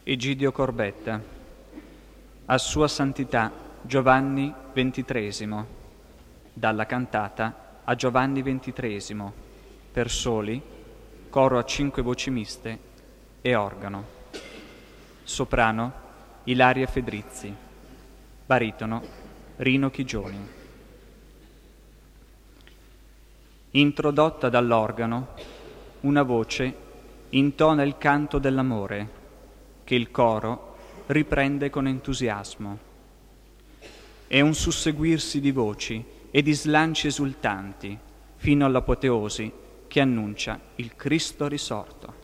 Egidio Corbetta. A Sua Santità Giovanni XXIII. Dalla cantata a Giovanni XXIII, per soli, coro a 5 voci miste e organo. Soprano Ilaria Fedrizzi. Baritono Rino Chigioni. Introdotta dall'organo, una voce intona il canto dell'amore che il coro riprende con entusiasmo. È un susseguirsi di voci e di slanci esultanti fino all'apoteosi che annuncia il Cristo risorto.